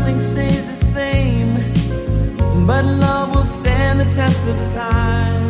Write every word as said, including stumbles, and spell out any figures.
nothing stays the same, but love will stand the test of time.